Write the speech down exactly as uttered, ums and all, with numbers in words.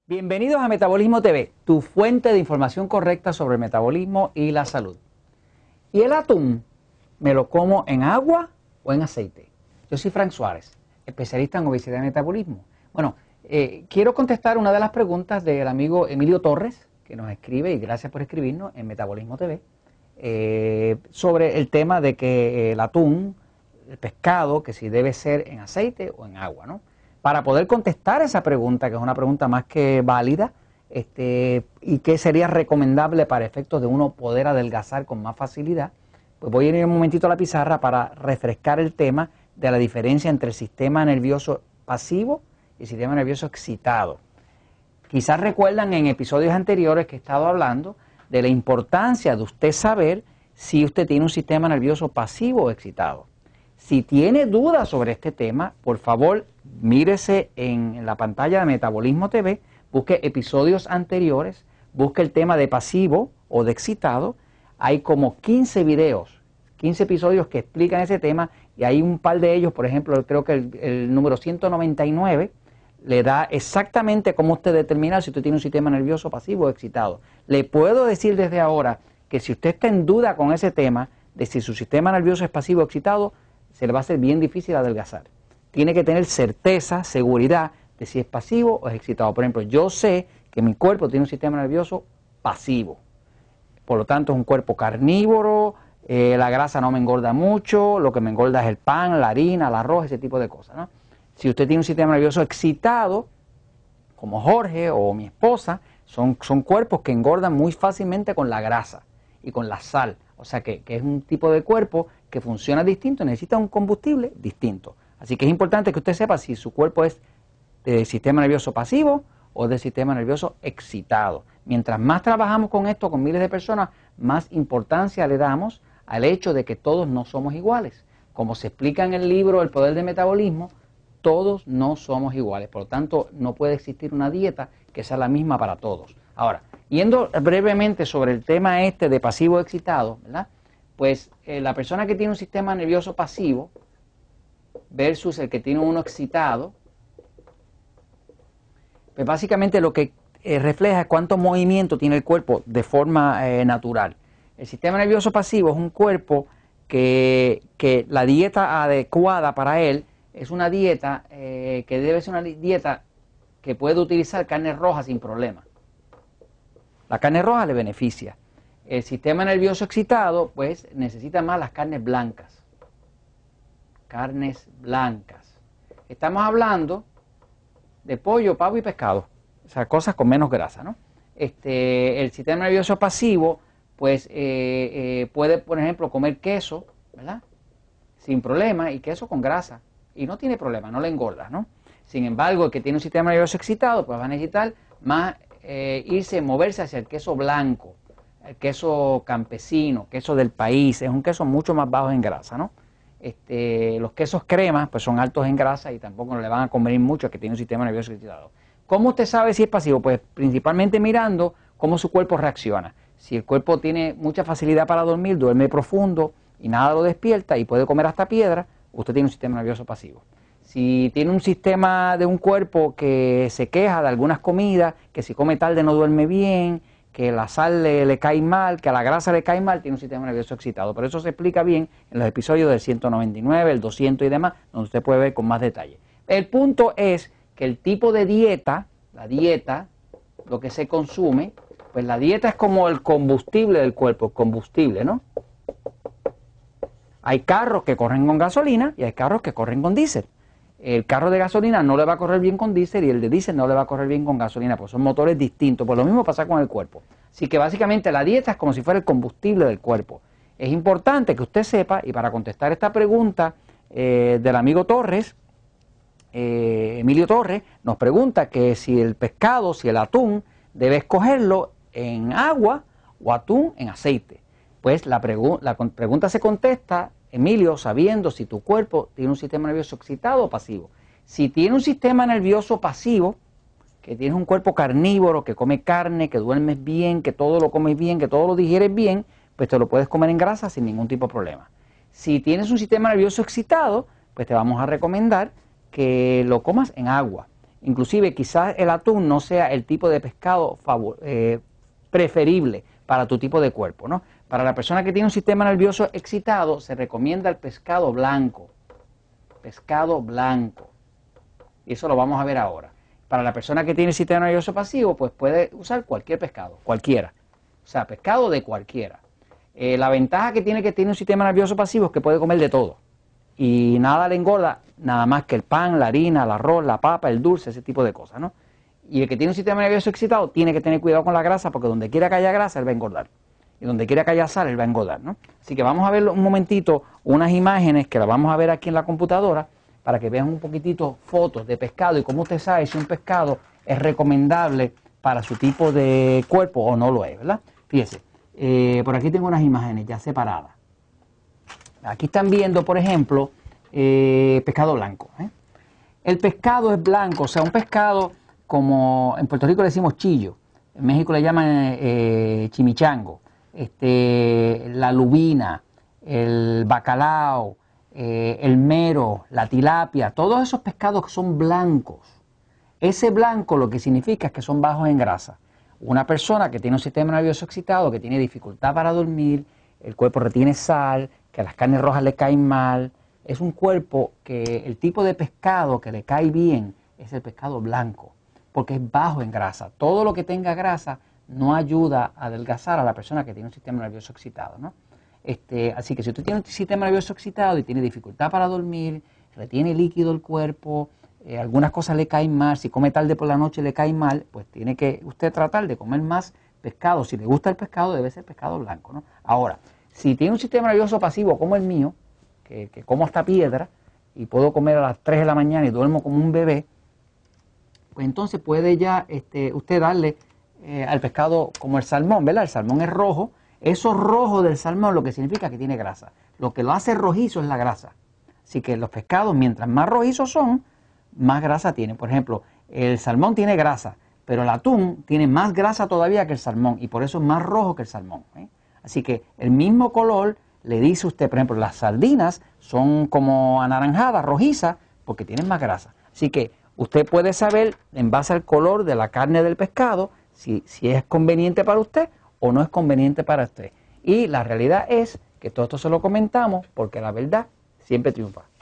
Bienvenidos a Metabolismo T V, tu fuente de información correcta sobre el metabolismo y la salud. ¿Y el atún me lo como en agua o en aceite? Yo soy Frank Suárez, especialista en obesidad y metabolismo. Bueno, eh, quiero contestar una de las preguntas del amigo Emilio Torres, que nos escribe, y gracias por escribirnos, en Metabolismo T V, eh, sobre el tema de que el atún, el pescado, que si debe ser en aceite o en agua, ¿no? Para poder contestar esa pregunta, que es una pregunta más que válida, este, y que sería recomendable para efectos de uno poder adelgazar con más facilidad, pues voy a ir un momentito a la pizarra para refrescar el tema de la diferencia entre el sistema nervioso pasivo y el sistema nervioso excitado. Quizás recuerdan en episodios anteriores que he estado hablando de la importancia de usted saber si usted tiene un sistema nervioso pasivo o excitado. Si tiene dudas sobre este tema, por favor, mírese en la pantalla de Metabolismo T V, busque episodios anteriores, busque el tema de pasivo o de excitado. Hay como quince videos, quince episodios que explican ese tema y hay un par de ellos, por ejemplo, creo que el, el número ciento noventa y nueve le da exactamente cómo usted determinar si usted tiene un sistema nervioso pasivo o excitado. Le puedo decir desde ahora que si usted está en duda con ese tema, de si su sistema nervioso es pasivo o excitado, se le va a hacer bien difícil adelgazar. Tiene que tener certeza, seguridad de si es pasivo o es excitado. Por ejemplo, yo sé que mi cuerpo tiene un sistema nervioso pasivo. Por lo tanto, es un cuerpo carnívoro, eh, la grasa no me engorda mucho, lo que me engorda es el pan, la harina, el arroz, ese tipo de cosas, ¿no? Si usted tiene un sistema nervioso excitado, como Jorge o mi esposa, son, son cuerpos que engordan muy fácilmente con la grasa y con la sal. O sea que, que es un tipo de cuerpo que funciona distinto, necesita un combustible distinto. Así que es importante que usted sepa si su cuerpo es de sistema nervioso pasivo o de sistema nervioso excitado. Mientras más trabajamos con esto, con miles de personas, más importancia le damos al hecho de que todos no somos iguales. Como se explica en el libro El Poder del Metabolismo, todos no somos iguales. Por lo tanto, no puede existir una dieta que sea la misma para todos. Ahora, yendo brevemente sobre el tema este de pasivo excitado, ¿verdad? Pues eh, la persona que tiene un sistema nervioso pasivo versus el que tiene uno excitado, pues básicamente lo que eh, refleja es cuánto movimiento tiene el cuerpo de forma eh, natural. El sistema nervioso pasivo es un cuerpo que, que la dieta adecuada para él es una dieta eh, que debe ser una dieta que puede utilizar carne roja sin problema. La carne roja le beneficia. El sistema nervioso excitado, pues, necesita más las carnes blancas. Carnes blancas. Estamos hablando de pollo, pavo y pescado. O sea, cosas con menos grasa, ¿no? Este, el sistema nervioso pasivo, pues, eh, eh, puede, por ejemplo, comer queso, ¿verdad? Sin problema, y queso con grasa. Y no tiene problema, no le engorda, ¿no? Sin embargo, el que tiene un sistema nervioso excitado, pues va a necesitar más eh, irse, moverse hacia el queso blanco, el queso campesino, queso del país. Es un queso mucho más bajo en grasa, ¿no? Este, los quesos cremas, pues son altos en grasa y tampoco no le van a convenir mucho al que tiene un sistema nervioso excitado. ¿Cómo usted sabe si es pasivo? Pues principalmente mirando cómo su cuerpo reacciona. Si el cuerpo tiene mucha facilidad para dormir, duerme profundo y nada lo despierta y puede comer hasta piedra, usted tiene un sistema nervioso pasivo. Si tiene un sistema de un cuerpo que se queja de algunas comidas, que si come tarde no duerme bien, que la sal le, le cae mal, que a la grasa le cae mal, tiene un sistema nervioso excitado. Pero eso se explica bien en los episodios del ciento noventa y nueve, el doscientos y demás, donde usted puede ver con más detalle. El punto es que el tipo de dieta, la dieta, lo que se consume, pues la dieta es como el combustible del cuerpo, el combustible, ¿no? Hay carros que corren con gasolina y hay carros que corren con diésel. El carro de gasolina no le va a correr bien con diésel y el de diésel no le va a correr bien con gasolina, porque son motores distintos. Pues lo mismo pasa con el cuerpo. Así que básicamente la dieta es como si fuera el combustible del cuerpo. Es importante que usted sepa, y para contestar esta pregunta eh, del amigo Torres, eh, Emilio Torres, nos pregunta que si el pescado, si el atún, debe escogerlo en agua o atún en aceite. Pues la, pregu la pregunta se contesta, Emilio, sabiendo si tu cuerpo tiene un sistema nervioso excitado o pasivo. Si tiene un sistema nervioso pasivo, que tienes un cuerpo carnívoro, que come carne, que duermes bien, que todo lo comes bien, que todo lo digieres bien, pues te lo puedes comer en grasa sin ningún tipo de problema. Si tienes un sistema nervioso excitado, pues te vamos a recomendar que lo comas en agua. Inclusive quizás el atún no sea el tipo de pescado eh, preferible para tu tipo de cuerpo, ¿no? Para la persona que tiene un sistema nervioso excitado se recomienda el pescado blanco, pescado blanco, y eso lo vamos a ver ahora. Para la persona que tiene sistema nervioso pasivo, pues puede usar cualquier pescado, cualquiera, o sea, pescado de cualquiera. Eh, la ventaja que tiene que tiene un sistema nervioso pasivo es que puede comer de todo y nada le engorda, nada más que el pan, la harina, el arroz, la papa, el dulce, ese tipo de cosas, ¿no? Y el que tiene un sistema nervioso excitado tiene que tener cuidado con la grasa, porque donde quiera que haya grasa, él va a engordar. Y donde quiera que haya sal, él va a engordar, ¿no? Así que vamos a ver un momentito unas imágenes que las vamos a ver aquí en la computadora para que vean un poquitito fotos de pescado y cómo usted sabe si un pescado es recomendable para su tipo de cuerpo o no lo es, ¿verdad? Fíjese, eh, por aquí tengo unas imágenes ya separadas. Aquí están viendo, por ejemplo, eh, pescado blanco, ¿eh? El pescado es blanco, o sea, un pescado como en Puerto Rico le decimos chillo, en México le llaman eh, chimichango, este, la lubina, el bacalao, eh, el mero, la tilapia, todos esos pescados que son blancos. Ese blanco lo que significa es que son bajos en grasa. Una persona que tiene un sistema nervioso excitado, que tiene dificultad para dormir, el cuerpo retiene sal, que las carnes rojas le caen mal, es un cuerpo que el tipo de pescado que le cae bien es el pescado blanco, porque es bajo en grasa. Todo lo que tenga grasa no ayuda a adelgazar a la persona que tiene un sistema nervioso excitado, ¿no? Este, así que si usted tiene un sistema nervioso excitado y tiene dificultad para dormir, retiene líquido el cuerpo, eh, algunas cosas le caen mal, si come tarde por la noche le cae mal, pues tiene que usted tratar de comer más pescado. Si le gusta el pescado, debe ser pescado blanco, ¿no? Ahora, si tiene un sistema nervioso pasivo como el mío, que, que como hasta piedra y puedo comer a las tres de la mañana y duermo como un bebé, pues entonces puede ya este, usted darle eh, al pescado como el salmón, ¿verdad? El salmón es rojo, eso rojo del salmón lo que significa que tiene grasa. Lo que lo hace rojizo es la grasa. Así que los pescados, mientras más rojizos son, más grasa tienen. Por ejemplo, el salmón tiene grasa, pero el atún tiene más grasa todavía que el salmón y por eso es más rojo que el salmón, ¿eh? Así que el mismo color le dice usted, por ejemplo, las sardinas son como anaranjadas, rojizas, porque tienen más grasa. Así que usted puede saber, en base al color de la carne del pescado, si, si es conveniente para usted o no es conveniente para usted. Y la realidad es que todo esto se lo comentamos porque la verdad siempre triunfa.